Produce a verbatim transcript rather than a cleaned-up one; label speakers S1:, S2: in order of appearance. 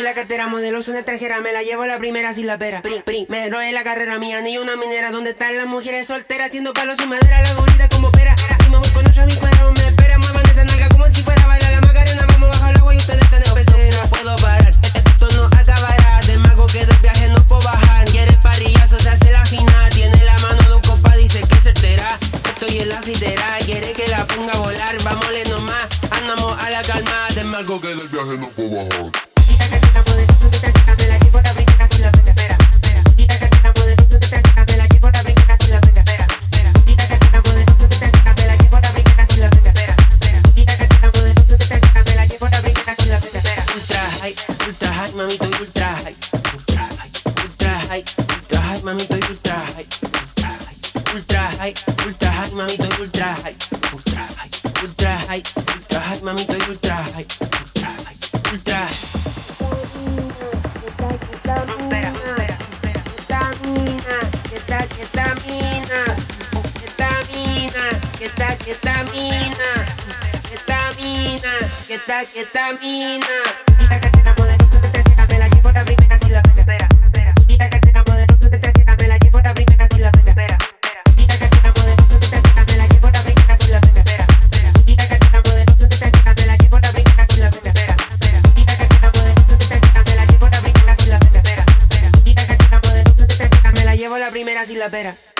S1: la cartera, modelo son extranjera, me la llevo la primera sin la pera. Pri, primero en la carrera mía, ni una minera. Donde están las mujeres solteras, haciendo palos sin madera, la gorita como pera. Si me voy con otra, mi cuero me espera. Muevan esa nalga como si fuera a bailar la macarena. Vamos bajo el agua y ustedes están en pecera. No puedo parar, esto no acabará. Del mago que del viaje no puedo bajar. Quiere parrillazo, se hace la fina. Tiene la mano de un copa, dice que certera. Estoy en la fritera, quiere que la ponga a volar. Vámonos nomás, andamos a la calma. Del mago que del viaje no puedo bajar. Mami, estoy ultra high, ultra high, ultra high, ultra high, mami, estoy ultra high, ultra high, ultra high, mami, estoy ultra high, ultra high, ultra high, ultra high, mami, estoy ultra high, ultra high, ultra high. Espera, espera, espera. Ketamina, keta, ketamina, ketamina, keta, ketamina, ketamina, keta, ketamina. La cartera poderosa de extranjera, me la llevo la primera sin la pera. Espera, espera. Y la cartera poderosa de extranjera, me la llevo la primera sin la pera. Espera, espera. Y la cartera poderosa de extranjera, me la llevo la primera sin la pera. Espera, espera. Y la cartera poderosa de extranjera, me la llevo la primera sin la pera. Espera, espera. Y la cartera poderosa de extranjera, me la llevo la primera sin la pera. Espera, espera. Y la cartera poderosa de extranjera, me la llevo la primera sin la pera.